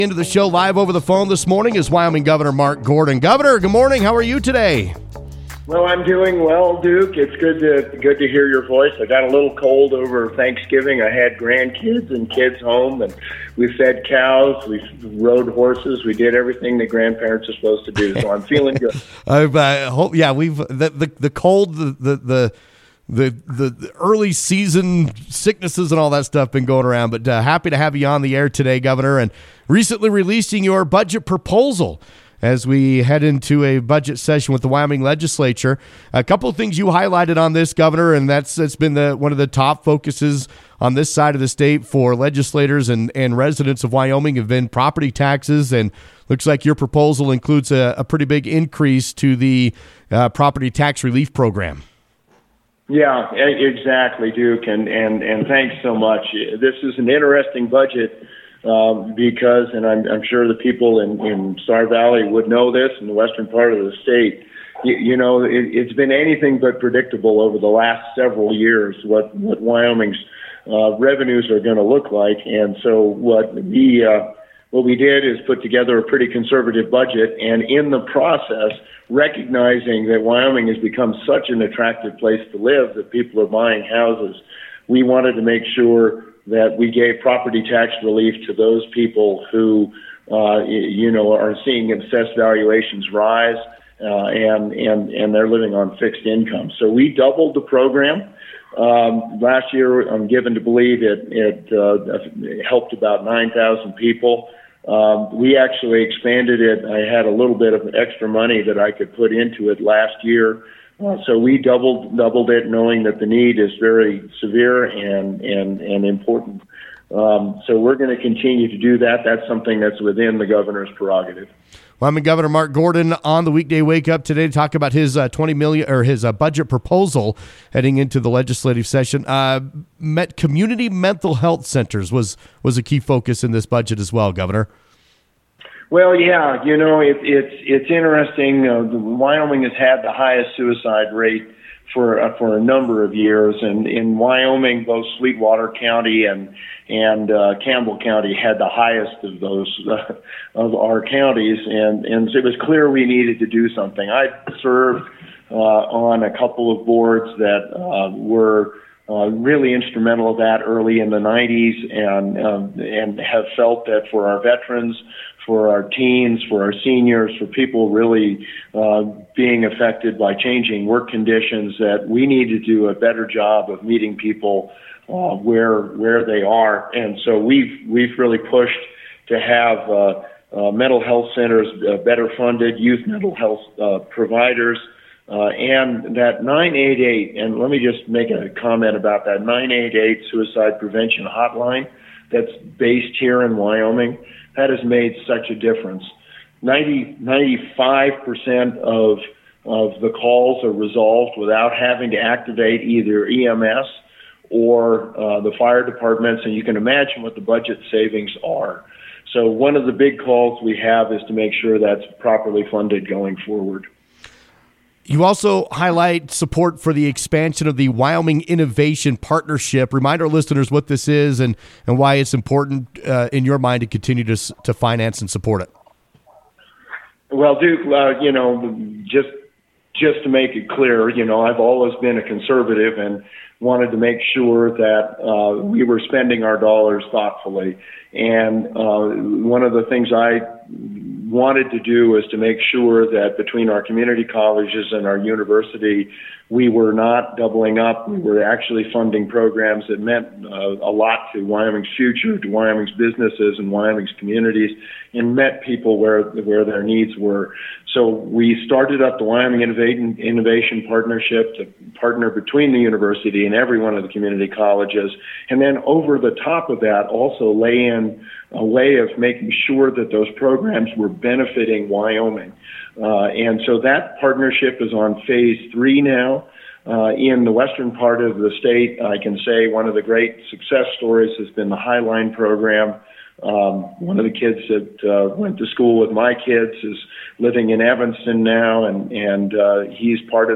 Into the show live over the phone this morning is Wyoming Governor Mark Gordon. Governor, good morning. How are you today? Well, I'm doing well, Duke. It's good to hear your voice. I got a little cold over Thanksgiving. I had grandkids and kids home, and we fed cows, we rode horses, we did everything that grandparents are supposed to do. So I'm feeling good. The cold, the early season sicknesses and all that stuff been going around, but happy to have you on the air today, Governor, and recently releasing your budget proposal as we head into a budget session with the Wyoming legislature. A couple of things you highlighted on this, Governor, and that's been one of the top focuses on this side of the state for legislators and residents of Wyoming have been property taxes, and looks like your proposal includes a pretty big increase to the property tax relief program. Yeah, exactly, Duke, and thanks so much. This is an interesting budget because, and I'm sure the people in Star Valley would know this, in the western part of the state, it's been anything but predictable over the last several years what Wyoming's revenues are going to look like, and so what we did is put together a pretty conservative budget, and in the process, recognizing that Wyoming has become such an attractive place to live that people are buying houses, we wanted to make sure that we gave property tax relief to those people who, are seeing assessed valuations rise, and they're living on fixed income. So we doubled the program. Last year, I'm given to believe it helped about 9,000 people. We actually expanded it. I had a little bit of extra money that I could put into it last year. So we doubled it, knowing that the need is very severe and important. So we're going to continue to do that. That's something that's within the governor's prerogative. Wyoming Governor Mark Gordon on the weekday wake up today to talk about his $20 million or his budget proposal heading into the legislative session. Community mental health centers was a key focus in this budget as well, Governor. Well, yeah, it's interesting. Wyoming has had the highest suicide rate for a number of years, and in Wyoming, both Sweetwater County and Campbell County had the highest of those of our counties, and it was clear we needed to do something. I served on a couple of boards that were really instrumental of that early in the 90s, and have felt that for our veterans, for our teens, for our seniors, for people really being affected by changing work conditions, that we need to do a better job of meeting people where they are. And so we've really pushed to have mental health centers better funded, youth mental health providers, and that 988, and let me just make a comment about that 988 suicide prevention hotline that's based here in Wyoming. That has made such a difference. 95% of the calls are resolved without having to activate either EMS or the fire departments, and you can imagine what the budget savings are. So one of the big calls we have is to make sure that's properly funded going forward. You also highlight support for the expansion of the Wyoming Innovation Partnership. Remind our listeners what this is and why it's important in your mind to continue to finance and support it. Well, Duke, just to make it clear, I've always been a conservative and wanted to make sure that we were spending our dollars thoughtfully. And one of the things I wanted to do is to make sure that between our community colleges and our university, we were not doubling up. We were actually funding programs that meant a lot to Wyoming's future, to Wyoming's businesses and Wyoming's communities, and met people where their needs were. So we started up the Wyoming Innovation Partnership to partner between the university and every one of the community colleges, and then over the top of that also lay in a way of making sure that those programs were benefiting Wyoming. And so that partnership is on phase 3 now. In the western part of the state, I can say one of the great success stories has been the Highline program. One of the kids that went to school with my kids is living in Evanston now, and he's part of that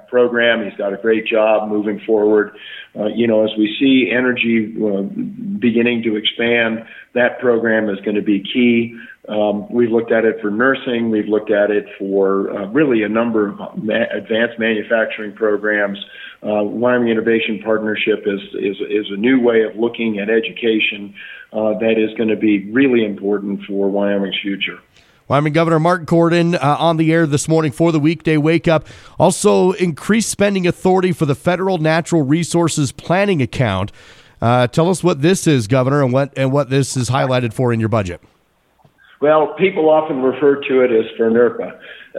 program. He's got a great job moving forward. As we see energy beginning to expand, that program is going to be key. We've looked at it for nursing. We've looked at it for really a number of advanced manufacturing programs. Wyoming Innovation Partnership is a new way of looking at education that is going to be really important for Wyoming's future. Wyoming Governor Mark Gordon on the air this morning for the Weekday Wake Up. Also, increased spending authority for the Federal Natural Resources Planning Account. Tell us what this is, Governor, and what this is highlighted for in your budget. Well, people often refer to it as FNRPA,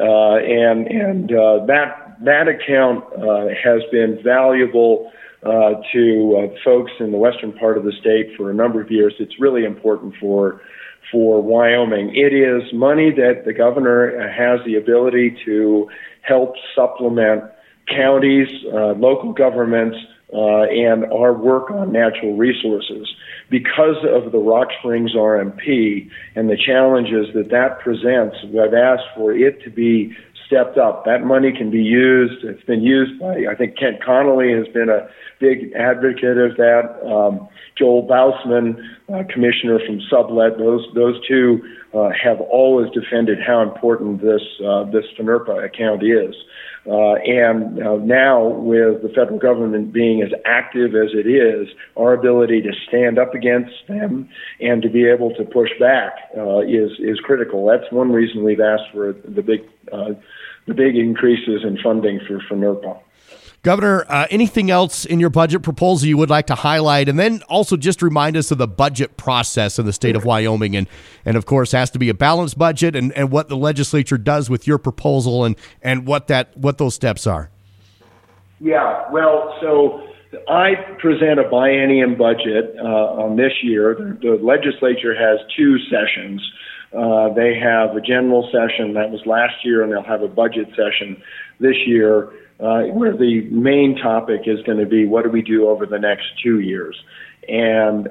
and that account has been valuable to folks in the western part of the state for a number of years. It's really important for Wyoming. It is money that the governor has the ability to help supplement counties, local governments, and our work on natural resources. Because of the Rock Springs RMP and the challenges that presents, I've asked for it to be stepped up. That money can be used. It's been used by, I think Kent Connolly has been a big advocate of that. Joel Bausman, commissioner from Sublet, those two have always defended how important this FNRPA account is. And now, with the federal government being as active as it is, our ability to stand up against them and to be able to push back is critical. That's one reason we've asked for the big increases in funding for FNRPA. Governor, anything else in your budget proposal you would like to highlight? And then also just remind us of the budget process in the state of Wyoming. And of course, has to be a balanced budget and what the legislature does with your proposal and what those steps are. Yeah, well, so I present a biennium budget on this year. The legislature has two sessions. They have a general session that was last year, and they'll have a budget session this year. Where the main topic is going to be what do we do over the next 2 years. And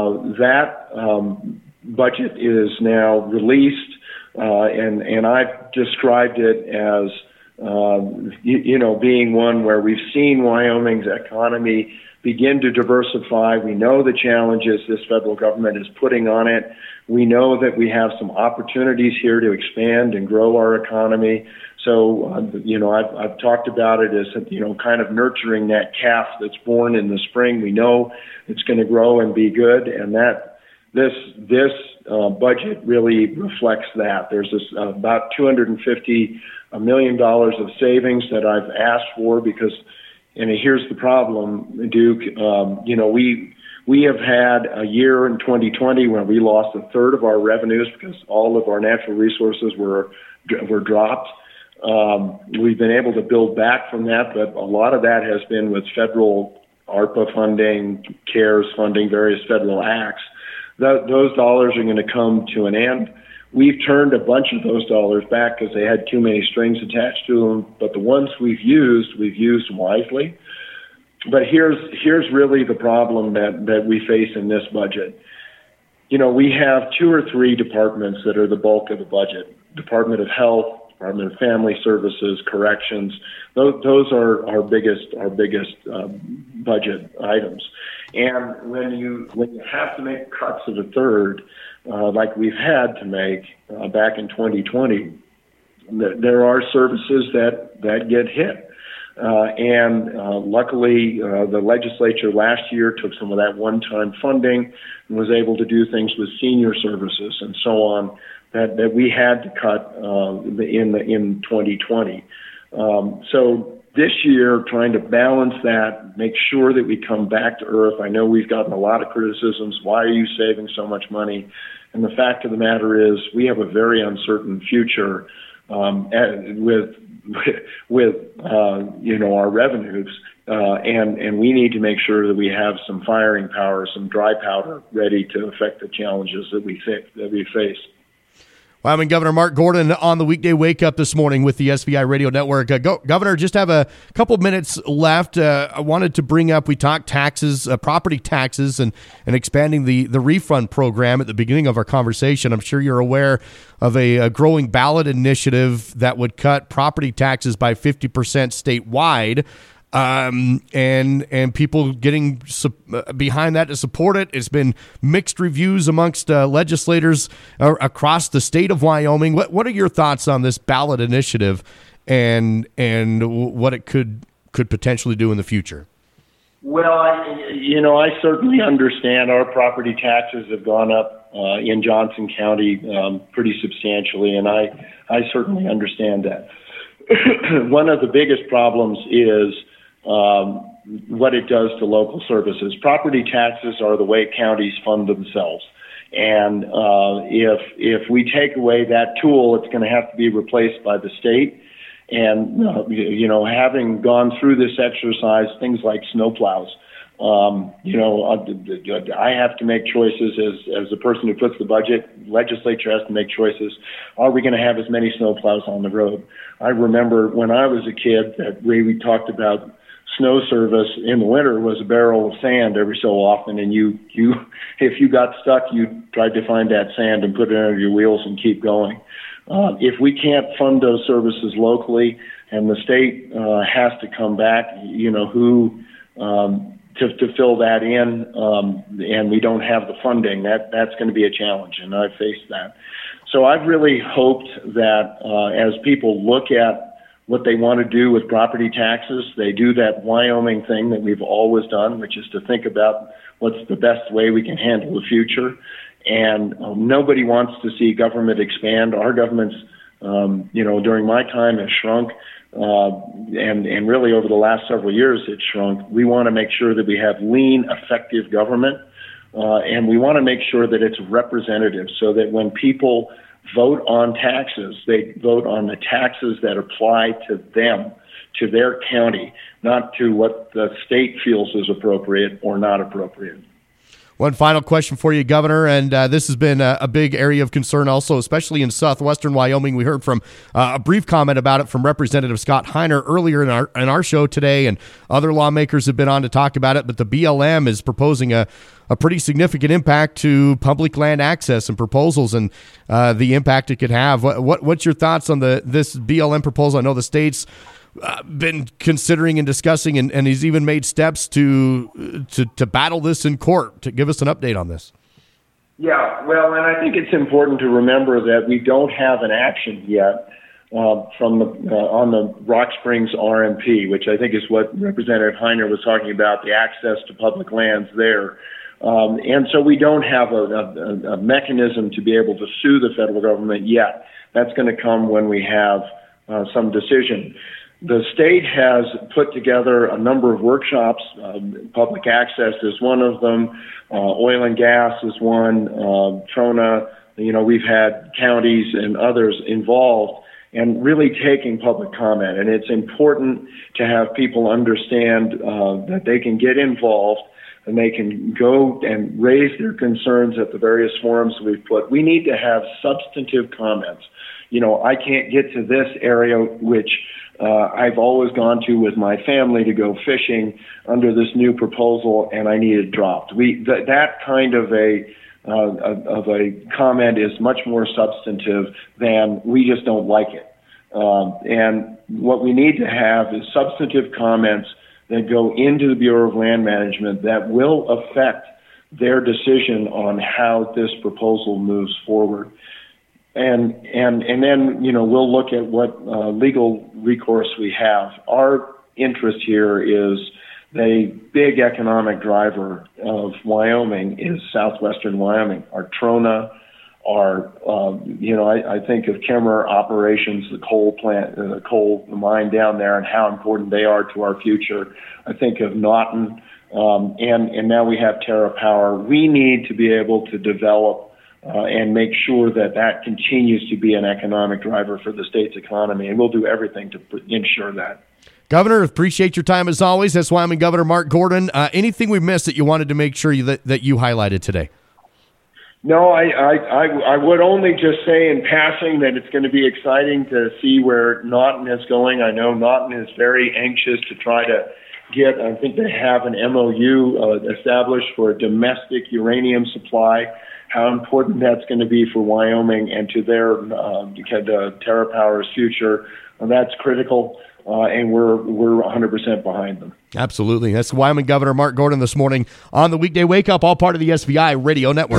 that budget is now released, and I've described it as, being one where we've seen Wyoming's economy begin to diversify. We know the challenges this federal government is putting on it. We know that we have some opportunities here to expand and grow our economy. So, I've talked about it as, kind of nurturing that calf that's born in the spring. We know it's going to grow and be good, and that this budget really reflects that. There's about $250 million of savings that I've asked for because, and here's the problem, Duke. We have had a year in 2020 when we lost a third of our revenues because all of our natural resources were dropped. We've been able to build back from that, but a lot of that has been with federal ARPA funding, CARES funding, various federal acts. Those dollars are going to come to an end. We've turned a bunch of those dollars back because they had too many strings attached to them, but the ones we've used wisely. But here's really the problem that we face in this budget. We have 2 or 3 departments that are the bulk of the budget. Department of Health, Department of Family Services, Corrections. Those are our biggest budget items. And when you have to make cuts of a third, like we've had to make back in 2020, there are services that get hit. Luckily, the legislature last year took some of that one-time funding and was able to do things with senior services and so on that we had to cut in 2020. So this year, trying to balance that, make sure that we come back to earth. I know we've gotten a lot of criticisms. Why are you saving so much money? And the fact of the matter is we have a very uncertain future with our revenues, and we need to make sure that we have some firing power, some dry powder ready to affect the challenges that we face. Wyoming Governor Mark Gordon on the weekday wake up this morning with the SVI Radio Network. Governor, just have a couple of minutes left. I wanted to bring up, we talked taxes, property taxes, and expanding the refund program at the beginning of our conversation. I'm sure you're aware of a growing ballot initiative that would cut property taxes by 50% statewide. And people getting behind that to support it. It's been mixed reviews amongst legislators across the state of Wyoming. What are your thoughts on this ballot initiative and what it could potentially do in the future? Well, I certainly understand our property taxes have gone up in Johnson County pretty substantially, and I certainly understand that. One of the biggest problems is what it does to local services. Property taxes are the way counties fund themselves. And if we take away that tool, it's going to have to be replaced by the state. And, having gone through this exercise, things like snowplows, I have to make choices as the person who puts the budget. Legislature has to make choices. Are we going to have as many snowplows on the road? I remember when I was a kid that we talked about snow service in the winter was a barrel of sand every so often, and you if you got stuck, you tried to find that sand and put it under your wheels and keep going. If we can't fund those services locally, and the state has to come back, to fill that in, and we don't have the funding, that's going to be a challenge, and I've faced that. So I've really hoped that as people look at what they want to do with property taxes, they do that Wyoming thing that we've always done, which is to think about what's the best way we can handle the future. And nobody wants to see government expand. Our government's, during my time has shrunk, and really over the last several years it's shrunk. We want to make sure that we have lean, effective government, and we want to make sure that it's representative so that when people vote on taxes, they vote on the taxes that apply to them, to their county, not to what the state feels is appropriate or not appropriate. One final question for you, Governor, and this has been a big area of concern also, especially in southwestern Wyoming. We heard from a brief comment about it from Representative Scott Heiner earlier in our show today, and other lawmakers have been on to talk about it, but the BLM is proposing a pretty significant impact to public land access and proposals and the impact it could have. What's your thoughts on this BLM proposal? I know the state's been considering and discussing, and he's even made steps to battle this in court. To give us an update on this. Yeah, well, and I think it's important to remember that we don't have an action yet on the Rock Springs RMP, which I think is what Representative Heiner was talking about, the access to public lands there. And so we don't have a mechanism to be able to sue the federal government yet. That's going to come when we have some decision. The state has put together a number of workshops. Public access is one of them. Oil and gas is one. Trona, we've had counties and others involved and really taking public comment. And it's important to have people understand that they can get involved and they can go and raise their concerns at the various forums we've put. We need to have substantive comments. I can't get to this area, which I've always gone to with my family to go fishing under this new proposal, and I need it dropped. That kind of a comment is much more substantive than we just don't like it. And what we need to have is substantive comments that go into the Bureau of Land Management that will affect their decision on how this proposal moves forward. And then, we'll look at what legal recourse we have. Our interest here is the big economic driver of Wyoming is southwestern Wyoming. Our Trona, I think of Kemmerer operations, the coal plant, the coal mine down there and how important they are to our future. I think of Naughton, and now we have TerraPower. We need to be able to develop and make sure that continues to be an economic driver for the state's economy, and we'll do everything to ensure that. Governor, appreciate your time as always. That's Wyoming Governor Mark Gordon. Anything we missed that you wanted to make sure that you highlighted today? No, I would only just say in passing that it's going to be exciting to see where Naughton is going. I know Naughton is very anxious to try to get, I think they have an MOU established for a domestic uranium supply. How important that's going to be for Wyoming and to their TerraPower's future. That's critical, and we're 100% behind them. Absolutely. That's Wyoming Governor Mark Gordon this morning on the Weekday Wake Up, all part of the SVI Radio Network.